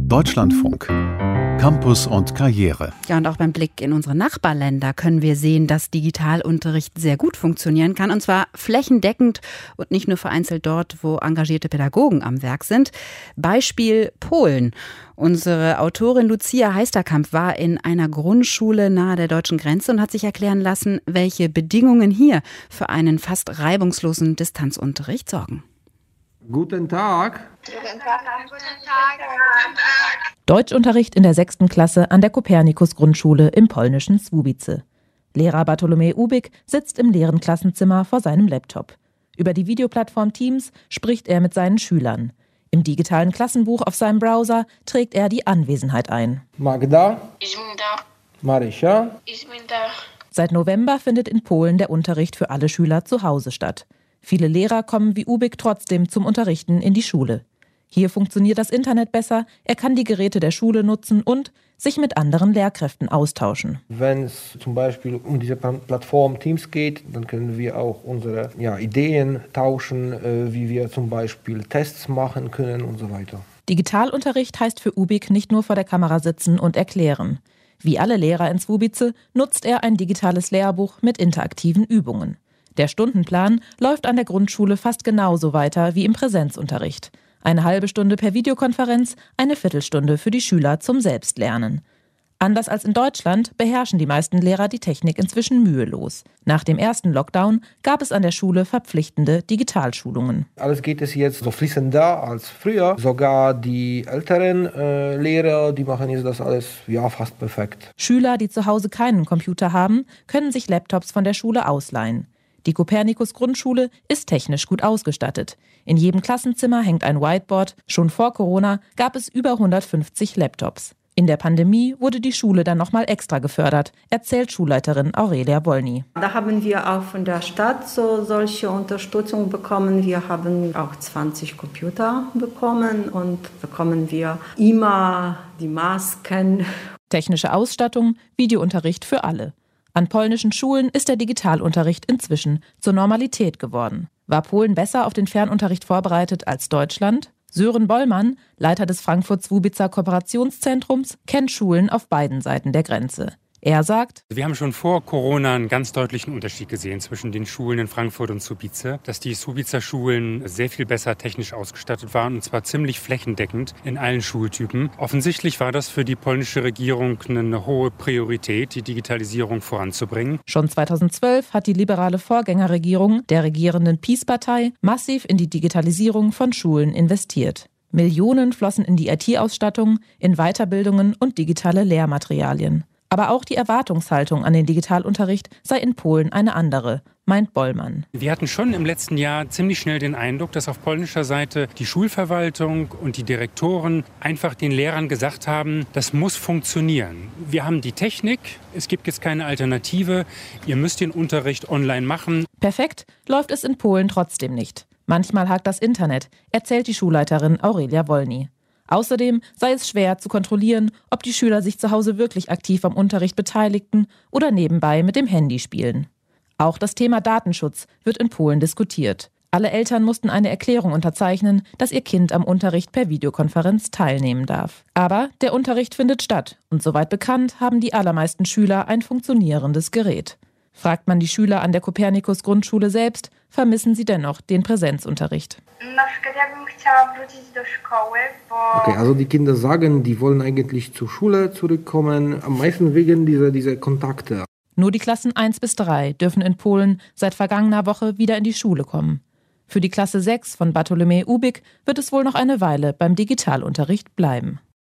Deutschlandfunk. Campus und Karriere. Ja, und auch beim Blick in unsere Nachbarländer können wir sehen, dass Digitalunterricht sehr gut funktionieren kann. Und zwar flächendeckend und nicht nur vereinzelt dort, wo engagierte Pädagogen am Werk sind. Beispiel Polen. Unsere Autorin Lucia Heisterkamp war in einer Grundschule nahe der deutschen Grenze und hat sich erklären lassen, welche Bedingungen hier für einen fast reibungslosen Distanzunterricht sorgen. Guten Tag. Guten Tag. Deutschunterricht in der 6. Klasse an der Kopernikus-Grundschule im polnischen Słubice. Lehrer Bartłomiej Ubik sitzt im leeren Klassenzimmer vor seinem Laptop. Über die Videoplattform Teams spricht er mit seinen Schülern. Im digitalen Klassenbuch auf seinem Browser trägt er die Anwesenheit ein. Magda. Ich bin da. Marysia. Ich bin da. Seit November findet in Polen der Unterricht für alle Schüler zu Hause statt. Viele Lehrer kommen wie Ubik trotzdem zum Unterrichten in die Schule. Hier funktioniert das Internet besser, er kann die Geräte der Schule nutzen und sich mit anderen Lehrkräften austauschen. Wenn es zum Beispiel um diese Plattform Teams geht, dann können wir auch unsere Ideen tauschen, wie wir zum Beispiel Tests machen können und so weiter. Digitalunterricht heißt für Ubik nicht nur vor der Kamera sitzen und erklären. Wie alle Lehrer in Słubice nutzt er ein digitales Lehrbuch mit interaktiven Übungen. Der Stundenplan läuft an der Grundschule fast genauso weiter wie im Präsenzunterricht. Eine halbe Stunde per Videokonferenz, eine Viertelstunde für die Schüler zum Selbstlernen. Anders als in Deutschland beherrschen die meisten Lehrer die Technik inzwischen mühelos. Nach dem ersten Lockdown gab es an der Schule verpflichtende Digitalschulungen. Alles geht es jetzt so fließender als früher. Sogar die älteren Lehrer, die machen jetzt das alles fast perfekt. Schüler, die zu Hause keinen Computer haben, können sich Laptops von der Schule ausleihen. Die Kopernikus-Grundschule ist technisch gut ausgestattet. In jedem Klassenzimmer hängt ein Whiteboard. Schon vor Corona gab es über 150 Laptops. In der Pandemie wurde die Schule dann nochmal extra gefördert, erzählt Schulleiterin Aurelia Wolny. Da haben wir auch von der Stadt solche Unterstützung bekommen. Wir haben auch 20 Computer bekommen und bekommen wir immer die Masken. Technische Ausstattung, Videounterricht für alle. An polnischen Schulen ist der Digitalunterricht inzwischen zur Normalität geworden. War Polen besser auf den Fernunterricht vorbereitet als Deutschland? Sören Bollmann, Leiter des Frankfurt-Słubicer Kooperationszentrums, kennt Schulen auf beiden Seiten der Grenze. Er sagt: Wir haben schon vor Corona einen ganz deutlichen Unterschied gesehen zwischen den Schulen in Frankfurt und Słubice, dass die Słubicer Schulen sehr viel besser technisch ausgestattet waren, und zwar ziemlich flächendeckend in allen Schultypen. Offensichtlich war das für die polnische Regierung eine hohe Priorität, die Digitalisierung voranzubringen. Schon 2012 hat die liberale Vorgängerregierung der regierenden PiS-Partei massiv in die Digitalisierung von Schulen investiert. Millionen flossen in die IT-Ausstattung, in Weiterbildungen und digitale Lehrmaterialien. Aber auch die Erwartungshaltung an den Digitalunterricht sei in Polen eine andere, meint Bollmann. Wir hatten schon im letzten Jahr ziemlich schnell den Eindruck, dass auf polnischer Seite die Schulverwaltung und die Direktoren einfach den Lehrern gesagt haben, das muss funktionieren. Wir haben die Technik, es gibt jetzt keine Alternative, ihr müsst den Unterricht online machen. Perfekt läuft es in Polen trotzdem nicht. Manchmal hakt das Internet, erzählt die Schulleiterin Aurelia Wolny. Außerdem sei es schwer zu kontrollieren, ob die Schüler sich zu Hause wirklich aktiv am Unterricht beteiligten oder nebenbei mit dem Handy spielen. Auch das Thema Datenschutz wird in Polen diskutiert. Alle Eltern mussten eine Erklärung unterzeichnen, dass ihr Kind am Unterricht per Videokonferenz teilnehmen darf. Aber der Unterricht findet statt und soweit bekannt haben die allermeisten Schüler ein funktionierendes Gerät. Fragt man die Schüler an der Kopernikus-Grundschule selbst, vermissen sie dennoch den Präsenzunterricht. Okay, also die Kinder sagen, die wollen eigentlich zur Schule zurückkommen, am meisten wegen dieser Kontakte. Nur die Klassen 1 bis 3 dürfen in Polen seit vergangener Woche wieder in die Schule kommen. Für die Klasse 6 von Bartłomiej Ubik wird es wohl noch eine Weile beim Digitalunterricht bleiben.